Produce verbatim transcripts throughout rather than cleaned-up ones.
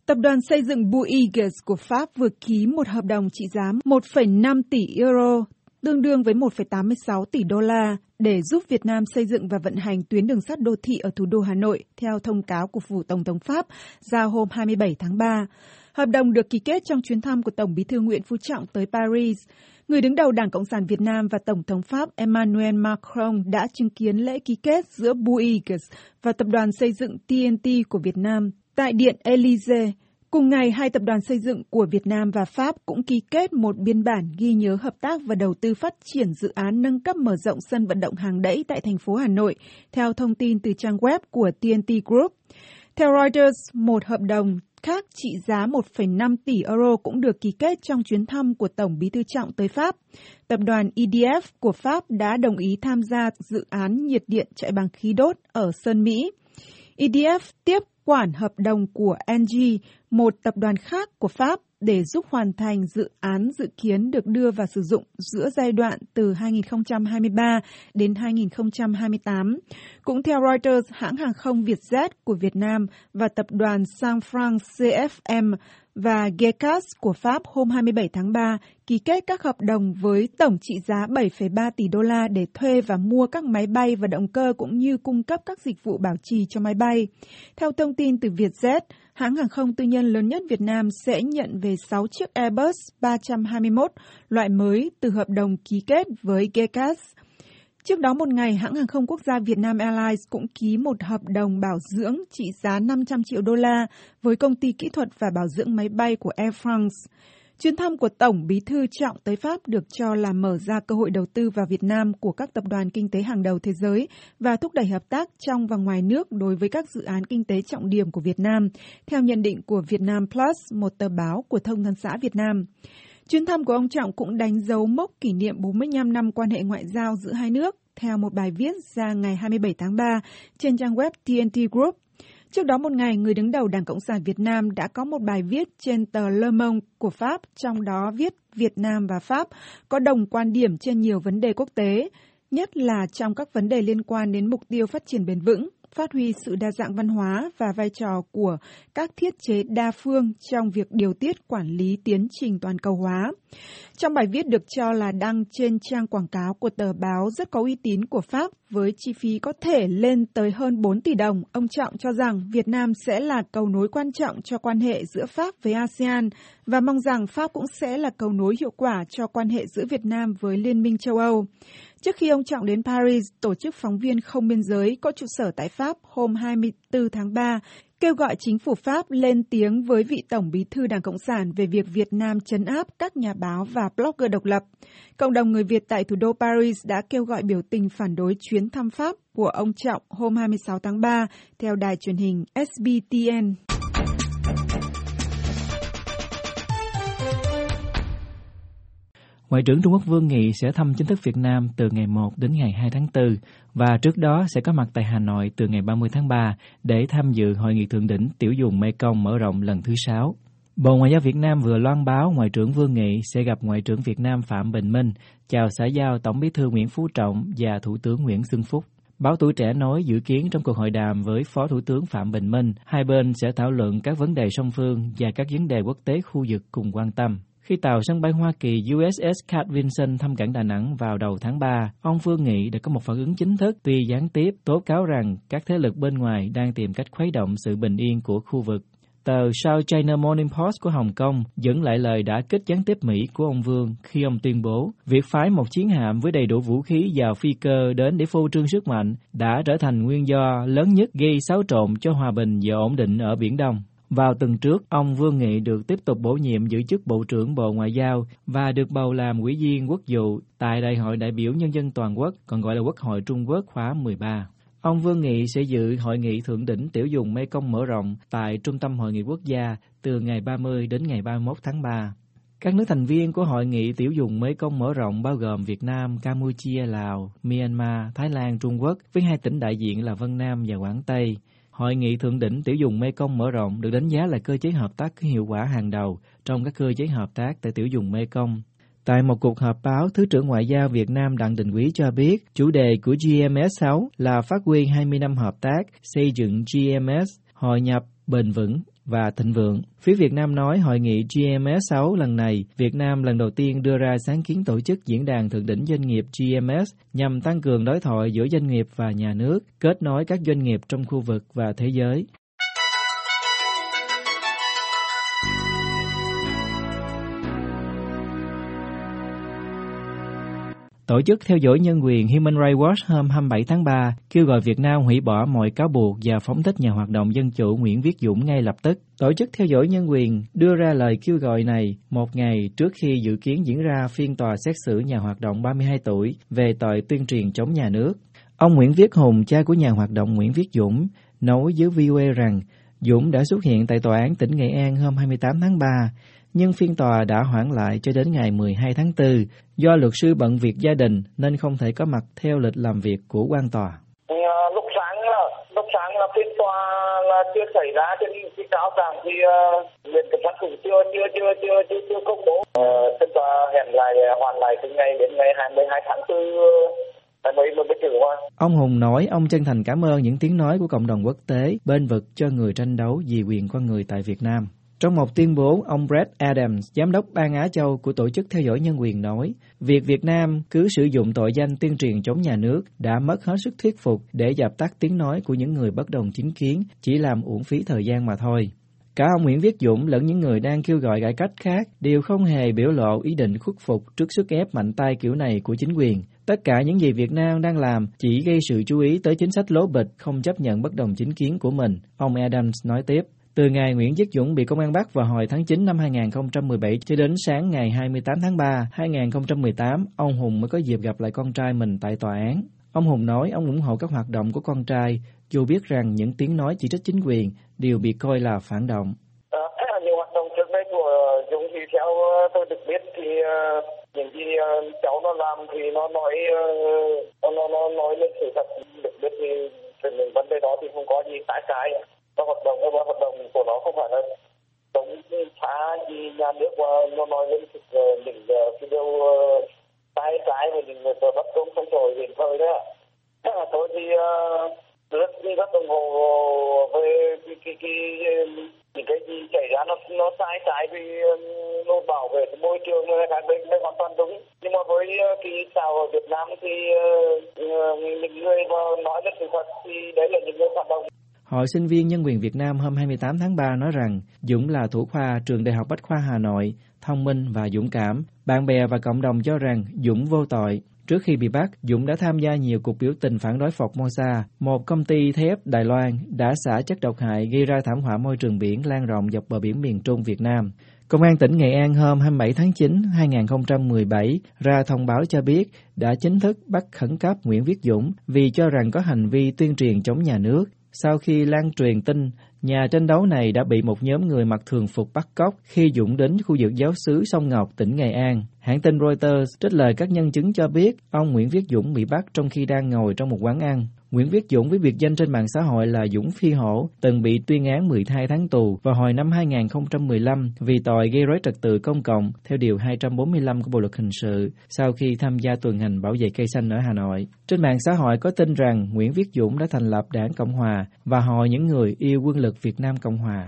Tập đoàn xây dựng Bouygues của Pháp vừa ký một hợp đồng trị giá một phẩy năm tỷ euro, tương đương với một phẩy tám mươi sáu tỷ đô la, để giúp Việt Nam xây dựng và vận hành tuyến đường sắt đô thị ở thủ đô Hà Nội, theo thông cáo của Phủ Tổng thống Pháp ra hôm hai mươi bảy tháng ba. Hợp đồng được ký kết trong chuyến thăm của Tổng Bí thư Nguyễn Phú Trọng tới Paris. Người đứng đầu Đảng Cộng sản Việt Nam và Tổng thống Pháp Emmanuel Macron đã chứng kiến lễ ký kết giữa Bouygues và Tập đoàn xây dựng tê en tê của Việt Nam tại Điện Élysée. Cùng ngày, hai tập đoàn xây dựng của Việt Nam và Pháp cũng ký kết một biên bản ghi nhớ hợp tác và đầu tư phát triển dự án nâng cấp mở rộng sân vận động Hàng Đẫy tại thành phố Hà Nội, theo thông tin từ trang web của tê en tê Group. Theo Reuters, một hợp đồng khác trị giá một phẩy năm tỷ euro cũng được ký kết trong chuyến thăm của Tổng Bí thư Trọng tới Pháp. Tập đoàn e đê ép của Pháp đã đồng ý tham gia dự án nhiệt điện chạy bằng khí đốt ở Sơn Mỹ. e đê ép tiếp quản hợp đồng của en giê, một tập đoàn khác của Pháp, để giúp hoàn thành dự án dự kiến được đưa vào sử dụng giữa giai đoạn từ hai nghìn không trăm hai mươi ba đến hai nghìn không trăm hai mươi tám. Cũng theo Reuters, hãng hàng không Vietjet của Việt Nam và tập đoàn San Fran xê ép em và Gekas của Pháp hôm hai mươi bảy tháng ba ký kết các hợp đồng với tổng trị giá bảy phẩy ba tỷ đô la để thuê và mua các máy bay và động cơ cũng như cung cấp các dịch vụ bảo trì cho máy bay. Theo thông tin từ Vietjet, hãng hàng không tư nhân lớn nhất Việt Nam sẽ nhận về sáu chiếc Airbus ba trăm hai mươi mốt loại mới từ hợp đồng ký kết với Gekas. Trước đó một ngày, hãng hàng không quốc gia Việt Nam Airlines cũng ký một hợp đồng bảo dưỡng trị giá năm trăm triệu đô la với công ty kỹ thuật và bảo dưỡng máy bay của Air France. Chuyến thăm của Tổng Bí thư Trọng tới Pháp được cho là mở ra cơ hội đầu tư vào Việt Nam của các tập đoàn kinh tế hàng đầu thế giới và thúc đẩy hợp tác trong và ngoài nước đối với các dự án kinh tế trọng điểm của Việt Nam, theo nhận định của Vietnam Plus, một tờ báo của Thông tấn xã Việt Nam. Chuyến thăm của ông Trọng cũng đánh dấu mốc kỷ niệm bốn mươi lăm năm quan hệ ngoại giao giữa hai nước, theo một bài viết ra ngày hai mươi bảy tháng ba trên trang web tê en tê Group. Trước đó một ngày, người đứng đầu Đảng Cộng sản Việt Nam đã có một bài viết trên tờ Le Monde của Pháp, trong đó viết Việt Nam và Pháp có đồng quan điểm trên nhiều vấn đề quốc tế, nhất là trong các vấn đề liên quan đến mục tiêu phát triển bền vững, phát huy sự đa dạng văn hóa và vai trò của các thiết chế đa phương trong việc điều tiết quản lý tiến trình toàn cầu hóa. Trong bài viết được cho là đăng trên trang quảng cáo của tờ báo rất có uy tín của Pháp với chi phí có thể lên tới hơn bốn tỷ đồng, ông Trọng cho rằng Việt Nam sẽ là cầu nối quan trọng cho quan hệ giữa Pháp với a sê an và mong rằng Pháp cũng sẽ là cầu nối hiệu quả cho quan hệ giữa Việt Nam với Liên minh châu Âu. Trước khi ông Trọng đến Paris, tổ chức Phóng viên Không Biên Giới có trụ sở tại Pháp hôm hai mươi tư tháng ba kêu gọi chính phủ Pháp lên tiếng với vị Tổng Bí thư Đảng Cộng sản về việc Việt Nam trấn áp các nhà báo và blogger độc lập. Cộng đồng người Việt tại thủ đô Paris đã kêu gọi biểu tình phản đối chuyến thăm Pháp của ông Trọng hôm hai mươi sáu tháng ba, theo đài truyền hình ét bê tê en. Ngoại trưởng Trung Quốc Vương Nghị sẽ thăm chính thức Việt Nam từ ngày một đến ngày hai tháng tư và trước đó sẽ có mặt tại Hà Nội từ ngày ba mươi tháng ba để tham dự Hội nghị thượng đỉnh Tiểu vùng Mekong mở rộng lần thứ sáu. Bộ Ngoại giao Việt Nam vừa loan báo Ngoại trưởng Vương Nghị sẽ gặp Ngoại trưởng Việt Nam Phạm Bình Minh, chào xã giao Tổng Bí thư Nguyễn Phú Trọng và Thủ tướng Nguyễn Xuân Phúc. Báo Tuổi Trẻ nói dự kiến trong cuộc hội đàm với Phó Thủ tướng Phạm Bình Minh, hai bên sẽ thảo luận các vấn đề song phương và các vấn đề quốc tế khu vực cùng quan tâm. Khi tàu sân bay Hoa Kỳ u ét ét Carl Vinson thăm cảng Đà Nẵng vào đầu tháng ba, ông Vương Nghị đã có một phản ứng chính thức tuy gián tiếp tố cáo rằng các thế lực bên ngoài đang tìm cách khuấy động sự bình yên của khu vực. Tờ South China Morning Post của Hồng Kông dẫn lại lời đả kích gián tiếp Mỹ của ông Vương khi ông tuyên bố việc phái một chiến hạm với đầy đủ vũ khí vào phi cơ đến để phô trương sức mạnh đã trở thành nguyên do lớn nhất gây xáo trộn cho hòa bình và ổn định ở Biển Đông. Vào tuần trước, ông Vương Nghị được tiếp tục bổ nhiệm giữ chức Bộ trưởng Bộ Ngoại giao và được bầu làm Ủy viên Quốc vụ tại Đại hội đại biểu Nhân dân Toàn quốc, còn gọi là Quốc hội Trung Quốc khóa mười ba. Ông Vương Nghị sẽ dự Hội nghị thượng đỉnh Tiểu vùng Mekong mở rộng tại Trung tâm Hội nghị Quốc gia từ ngày ba mươi đến ngày ba mươi mốt tháng ba. Các nước thành viên của Hội nghị Tiểu vùng Mekong mở rộng bao gồm Việt Nam, Campuchia, Lào, Myanmar, Thái Lan, Trung Quốc với hai tỉnh đại diện là Vân Nam và Quảng Tây. Hội nghị thượng đỉnh Tiểu vùng Mekong mở rộng được đánh giá là cơ chế hợp tác có hiệu quả hàng đầu trong các cơ chế hợp tác tại Tiểu vùng Mekong. Tại một cuộc họp báo, Thứ trưởng Ngoại giao Việt Nam Đặng Đình Quý cho biết chủ đề của giê em ét sáu là phát huy hai mươi năm hợp tác, xây dựng giê em ét, hội nhập, bền vững, và thịnh vượng. Phía Việt Nam nói hội nghị G M S sáu lần này, Việt Nam lần đầu tiên đưa ra sáng kiến tổ chức diễn đàn thượng đỉnh doanh nghiệp G M S nhằm tăng cường đối thoại giữa doanh nghiệp và nhà nước, kết nối các doanh nghiệp trong khu vực và thế giới. Tổ chức theo dõi nhân quyền Human Rights Watch hôm hai mươi bảy tháng ba kêu gọi Việt Nam hủy bỏ mọi cáo buộc và phóng thích nhà hoạt động dân chủ Nguyễn Viết Dũng ngay lập tức. Tổ chức theo dõi nhân quyền đưa ra lời kêu gọi này một ngày trước khi dự kiến diễn ra phiên tòa xét xử nhà hoạt động ba mươi hai tuổi về tội tuyên truyền chống nhà nước. Ông Nguyễn Viết Hùng, cha của nhà hoạt động Nguyễn Viết Dũng, nói với vê o a rằng Dũng đã xuất hiện tại Tòa án tỉnh Nghệ An hôm hai mươi tám tháng ba, nhưng phiên tòa đã hoãn lại cho đến ngày mười hai tháng tư do luật sư bận việc gia đình nên không thể có mặt theo lịch làm việc của quan tòa. Lúc sáng là lúc sáng là phiên tòa là chưa xảy ra, trên cái cáo trạng thì viện kiểm sát cũng chưa chưa chưa chưa chưa chưa công bố. Phiên tòa hẹn lại hoàn lại từ ngày đến ngày hai mươi hai tháng tư. Ông Hùng nói ông chân thành cảm ơn những tiếng nói của cộng đồng quốc tế bên vực cho người tranh đấu vì quyền con người tại Việt Nam. Trong một tuyên bố, ông Brett Adams, giám đốc Ban Á Châu của Tổ chức Theo dõi Nhân quyền nói, việc Việt Nam cứ sử dụng tội danh tuyên truyền chống nhà nước đã mất hết sức thuyết phục để dập tắt tiếng nói của những người bất đồng chính kiến, chỉ làm uổng phí thời gian mà thôi. Cả ông Nguyễn Viết Dũng lẫn những người đang kêu gọi cải cách khác đều không hề biểu lộ ý định khuất phục trước sức ép mạnh tay kiểu này của chính quyền. Tất cả những gì Việt Nam đang làm chỉ gây sự chú ý tới chính sách lố bịch, không chấp nhận bất đồng chính kiến của mình, ông Adams nói tiếp. Từ ngày Nguyễn Viết Dũng bị công an bắt vào hồi tháng chín năm hai nghìn không trăm mười bảy cho đến sáng ngày hai mươi tám tháng ba năm hai nghìn không trăm mười tám, ông Hùng mới có dịp gặp lại con trai mình tại tòa án. Ông Hùng nói ông ủng hộ các hoạt động của con trai, dù biết rằng những tiếng nói chỉ trích chính quyền đều bị coi là phản động. À, nhiều hoạt động trước đây của Dũng thì theo tôi được biết thì uh, những gì uh, cháu nó làm thì nó nói uh, nó nó nói lên sự thật, được biết thì những vấn đề đó thì không có gì trái trái. Nó hoạt động, nó hoạt động của nó không phải là chống phá gì nhà nước, và nó nói lên những cái điều trái trái về những người bất công không trồi hiện thời đó. Tôi thì rất rất ủng hộ về cái cái cái những cái gì xảy ra nó nó sai trái vì nó bảo vệ cái môi trường này, cái bên đây hoàn toàn đúng. Nhưng mà với cái sao ở Việt Nam thì những người mà nói lên sự thật thì đấy là những người phản động. Hội sinh viên Nhân quyền Việt Nam hôm hai mươi tám tháng ba nói rằng Dũng là thủ khoa trường Đại học Bách khoa Hà Nội, thông minh và dũng cảm. Bạn bè và cộng đồng cho rằng Dũng vô tội. Trước khi bị bắt, Dũng đã tham gia nhiều cuộc biểu tình phản đối Formosa, một công ty thép Đài Loan đã xả chất độc hại gây ra thảm họa môi trường biển lan rộng dọc bờ biển miền Trung Việt Nam. Công an tỉnh Nghệ An hôm hai mươi bảy tháng chín năm hai nghìn không trăm mười bảy ra thông báo cho biết đã chính thức bắt khẩn cấp Nguyễn Viết Dũng vì cho rằng có hành vi tuyên truyền chống nhà nước. Sau khi lan truyền tin, nhà tranh đấu này đã bị một nhóm người mặc thường phục bắt cóc khi Dũng đến khu vực giáo xứ Sông Ngọc, tỉnh Nghệ An. Hãng tin Reuters trích lời các nhân chứng cho biết ông Nguyễn Viết Dũng bị bắt trong khi đang ngồi trong một quán ăn. Nguyễn Viết Dũng với biệt danh trên mạng xã hội là Dũng Phi Hổ từng bị tuyên án mười hai tháng tù vào hồi năm hai nghìn không trăm mười lăm vì tội gây rối trật tự công cộng theo điều hai trăm bốn mươi lăm của Bộ luật hình sự sau khi tham gia tuần hành bảo vệ cây xanh ở Hà Nội. Trên mạng xã hội có tin rằng Nguyễn Viết Dũng đã thành lập Đảng Cộng Hòa và hội những người yêu quân lực Việt Nam Cộng Hòa.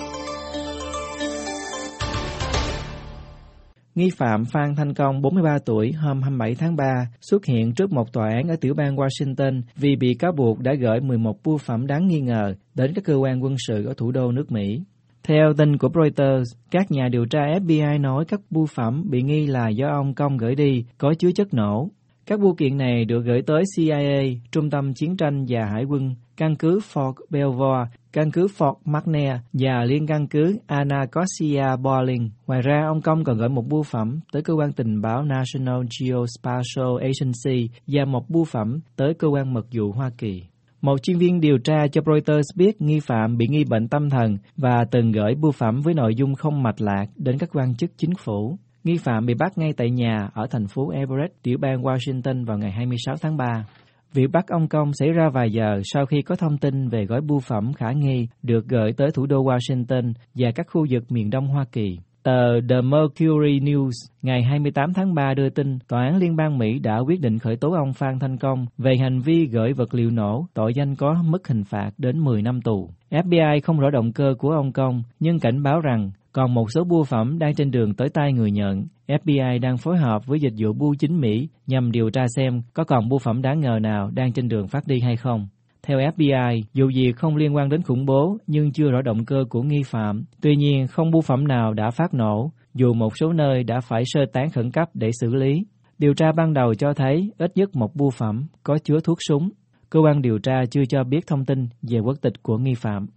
Nghi phạm Phan Thanh Công, bốn mươi ba tuổi, hôm hai mươi bảy tháng ba xuất hiện trước một tòa án ở tiểu bang Washington vì bị cáo buộc đã gửi mười một bưu phẩm đáng nghi ngờ đến các cơ quan quân sự ở thủ đô nước Mỹ. Theo tin của Reuters, các nhà điều tra F B I nói các bưu phẩm bị nghi là do ông Công gửi đi có chứa chất nổ. Các bưu kiện này được gửi tới C I A, Trung tâm Chiến tranh và Hải quân, căn cứ Fort Belvoir, căn cứ Fort McNair và liên căn cứ Anacostia Bolling. Ngoài ra, ông Công còn gửi một bưu phẩm tới cơ quan tình báo National Geospatial Agency và một bưu phẩm tới cơ quan mật vụ Hoa Kỳ. Một chuyên viên điều tra cho Reuters biết nghi phạm bị nghi bệnh tâm thần và từng gửi bưu phẩm với nội dung không mạch lạc đến các quan chức chính phủ. Nghi phạm bị bắt ngay tại nhà ở thành phố Everett, tiểu bang Washington vào ngày hai mươi sáu tháng ba. Việc bắt ông Công xảy ra vài giờ sau khi có thông tin về gói bưu phẩm khả nghi được gửi tới thủ đô Washington và các khu vực miền đông Hoa Kỳ. Tờ The Mercury News ngày hai mươi tám tháng ba đưa tin Tòa án Liên bang Mỹ đã quyết định khởi tố ông Phan Thanh Công về hành vi gửi vật liệu nổ, tội danh có mức hình phạt đến mười năm tù. ép bê i không rõ động cơ của ông Công, nhưng cảnh báo rằng còn một số bưu phẩm đang trên đường tới tay người nhận. ép bê i đang phối hợp với dịch vụ bưu chính Mỹ nhằm điều tra xem có còn bưu phẩm đáng ngờ nào đang trên đường phát đi hay không. Theo ép bê i, vụ việc không liên quan đến khủng bố nhưng chưa rõ động cơ của nghi phạm. Tuy nhiên, không bưu phẩm nào đã phát nổ, dù một số nơi đã phải sơ tán khẩn cấp để xử lý. Điều tra ban đầu cho thấy ít nhất một bưu phẩm có chứa thuốc súng. Cơ quan điều tra chưa cho biết thông tin về quốc tịch của nghi phạm.